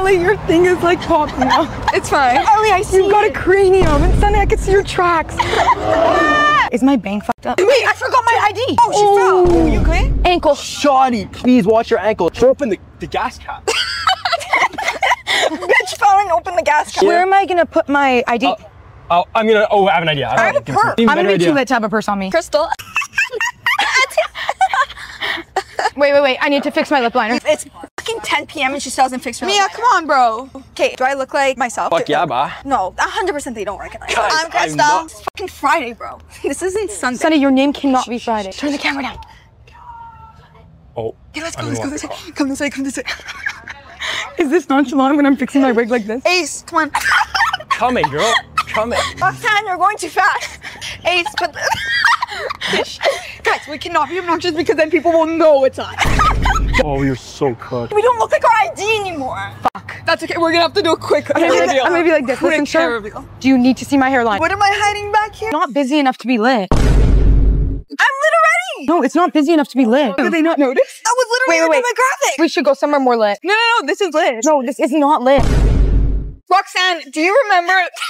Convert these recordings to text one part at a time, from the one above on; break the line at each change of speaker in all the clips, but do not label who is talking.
Ellie, your thing is like popping out.
It's fine.
Ellie, I see you've got a cranium. And Sunday, I can see your tracks. Is my bang fucked up?
Wait, I forgot my ID. Oh, she fell. Oh, you okay?
Ankle.
Shoddy, please watch your ankle. Open the gas cap.
Bitch fell and opened the gas cap.
Where am I gonna put my ID?
I have an idea.
I have a purse.
I'm gonna be too lit to have a purse on me.
Crystal.
Wait. I need to fix my lip liner.
It's fucking 10 p.m. and she still hasn't fixed her lip liner. Come on, bro. Okay, do I look like myself?
Fuck yeah, bah.
No, 100% they don't recognize me.
Guys,
I'm Crystal. It's fucking Friday, bro. This isn't Sunday.
Sunday, your name cannot be Friday. Turn the camera down.
Oh.
Okay, let's go this way. Come this way.
Is this nonchalant when I'm fixing my wig like this?
Ace, come on.
Come in, girl. Come in.
Roxanne, you're going too fast. Ace, put the... Guys, we cannot be obnoxious because then people will know it's us.
Oh, you're so cooked.
We don't look like our ID anymore. Fuck. That's okay. We're gonna have to do a quick
I'm gonna be like this. Listen, sir. Do you need to see my hairline?
What am I hiding back here?
Not busy enough to be lit.
I'm lit already.
No, it's not busy enough to be lit.
Did they not notice? That was literally
Wait.
our demographic.
We should go somewhere more lit.
No, this is lit.
No, this is not lit.
Roxanne, do you remember?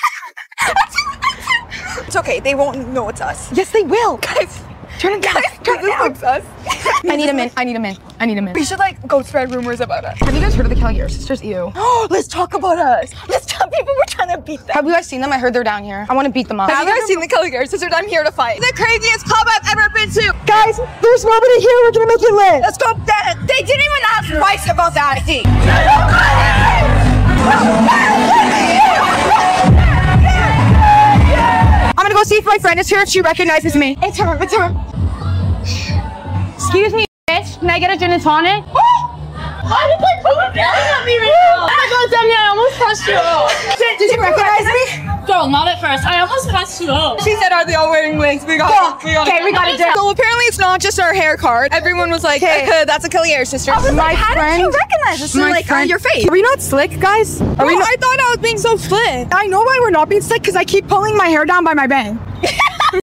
It's okay. They won't know it's us.
Yes, they will.
Guys,
turn it down.
Turn it down. It's us.
I need a mint.
We should like go spread rumors about us.
Have you guys heard of the Caligari sisters? Ew.
Let's talk about us. Let's tell people we're trying to beat them.
Have you guys seen them? I heard they're down here. I want to beat them up.
Have you guys seen the Caligari sisters? I'm here to fight. The craziest club I've ever been to.
Guys, there's nobody here. We're gonna make it lit.
Let's go. They didn't even ask twice about the ID.
I'm gonna go see if my friend is here, if she recognizes me.
It's her.
Excuse me, bitch. Can I get a gin and tonic?
Why did they put a yelling at me right now? Oh my god, Danielle, I almost passed you out.
Did you recognize me?
Girl, not at first. I almost passed you out.
She said, are they all wearing wigs? We got it.
Okay, we got it down.
So apparently it's not just our hair card. Everyone was like, that's a Caligari sister. I was
My
like, how
friend-
did you recognize us?
my
Like,
friend-
your face.
Are we not slick, guys?
I thought I was being so slick.
I know why we're not being slick, because I keep pulling my hair down by my bang.